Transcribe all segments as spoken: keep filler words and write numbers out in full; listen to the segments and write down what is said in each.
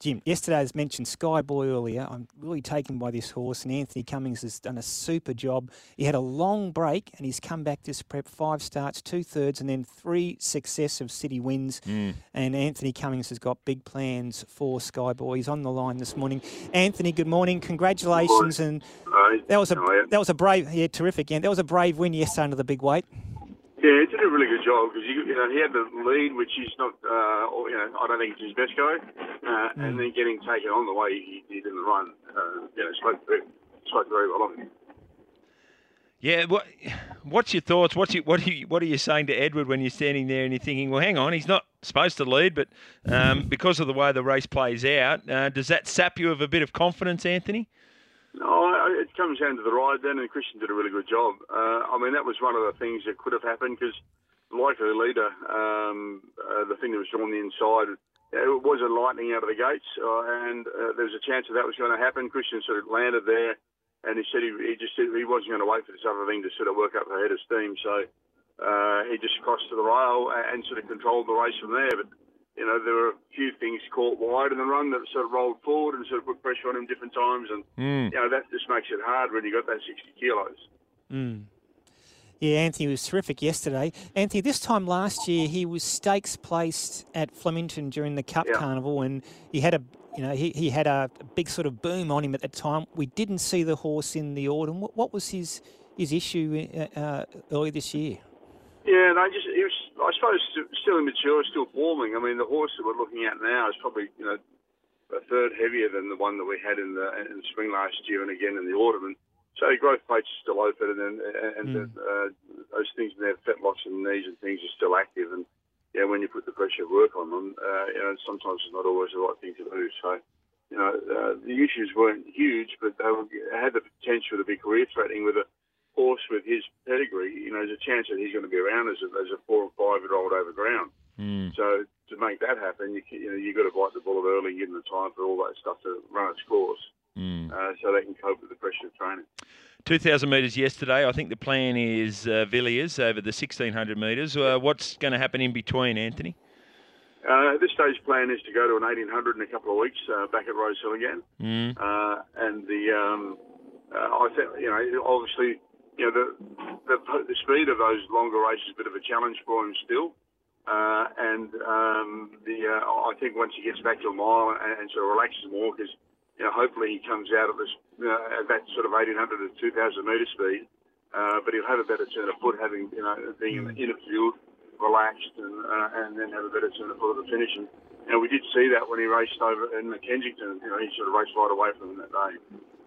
Jim, yesterday, as mentioned, Skyboy earlier, I'm really taken by this horse, and Anthony Cummings has done a super job. He had a long break, and he's come back this prep, five starts, two-thirds, and then three successive city wins. Mm. And Anthony Cummings has got big plans for Skyboy. He's on the line this morning. Anthony, good morning. Congratulations. And that was a that was a brave, yeah, terrific. And that was a brave win yesterday under the big weight. Yeah, he did a really good job because you know he had the lead, which is not, uh, or, you know, I don't think it's his best go, uh, mm. and then getting taken on the way he did in the run, uh, you know, spoke very, spoke very well of him. Yeah, what what's your thoughts? What's your, what are you what are you saying to Edward when you're standing there and you're thinking, well, hang on, he's not supposed to lead, but um, because of the way the race plays out, uh, does that sap you of a bit of confidence, Anthony? No, it comes down to the ride then, and Christian did a really good job. Uh, I mean, that was one of the things that could have happened because, like the leader, um, uh, the thing that was on the inside, it was a lightning out of the gates, uh, and uh, there was a chance that that was going to happen. Christian sort of landed there, and he said he, he just said he wasn't going to wait for this other thing to sort of work up the head of steam. So uh, he just crossed to the rail and sort of controlled the race from there. But you know, there were a few things caught wide in the run that sort of rolled forward and sort of put pressure on him different times. And, mm. you know, that just makes it hard when you got that sixty kilos. Mm. Yeah, Anthony was terrific yesterday. Anthony, this time last year, he was stakes placed at Flemington during the Cup yeah. Carnival, and he had a, you know, he, he had a big sort of boom on him at that time. We didn't see the horse in the autumn. What, what was his his issue uh, early this year? Yeah, no, just he was, I suppose, still immature, still forming. I mean, the horse that we're looking at now is probably, you know, a third heavier than the one that we had in the in the spring last year and again in the autumn. And so the growth plates are still open, and then and mm. the, uh, those things in their fetlocks and knees and things are still active. And yeah, when you put the pressure of work on them, uh, you know, sometimes it's not always the right thing to do. So, you know, uh, the issues weren't huge, but they were, had the potential to be career threatening with a horse with his pedigree. You know, there's a chance that he's going to be around as a, as a four or five year old over ground. Mm. So to make that happen, you you know you've got to bite the bullet early and give them the time for all that stuff to run its course, mm. uh, so they can cope with the pressure of training. Two thousand metres yesterday. I think the plan is uh, Villiers over the sixteen hundred metres. Uh, what's going to happen in between, Anthony? Uh, this stage plan is to go to an eighteen hundred in a couple of weeks, uh, back at Rose Hill again, mm. uh, and the um, uh, I think you know obviously. You know, the, the the speed of those longer races is a bit of a challenge for him still. Uh, and um, the uh, I think once he gets back to a mile and, and sort of relaxes more, because, you know, hopefully he comes out of this, you know, at that sort of eighteen hundred to two thousand metre speed. Uh, but he'll have a better turn of foot, having, you know, being in the inner field, relaxed, and uh, and then have a better turn of foot at the finish. And, you know, we did see that when he raced over in Kensington. You know, he sort of raced right away from him that day.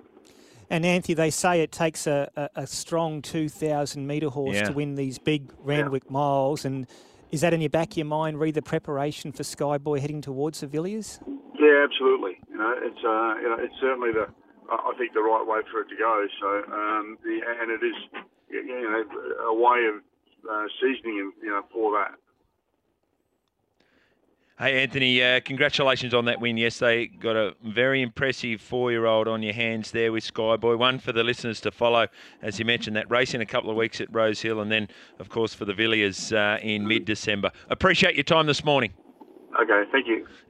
And Anthony, they say it takes a, a, a strong two thousand metre horse yeah. to win these big Randwick yeah. miles. And is that in your back of your mind, read the preparation for Skyboy heading towards the Villiers? Yeah, absolutely. You know, it's uh, you know, it's certainly the I think the right way for it to go. So, um, the, and it is, you know, a way of uh, seasoning him, you know, for that. Hey, Anthony, uh, congratulations on that win yesterday. Got a very impressive four-year-old on your hands there with Skyboy. One for the listeners to follow, as you mentioned, that race in a couple of weeks at Rose Hill, and then, of course, for the Villiers uh, in mid-December. Appreciate your time this morning. Okay, thank you.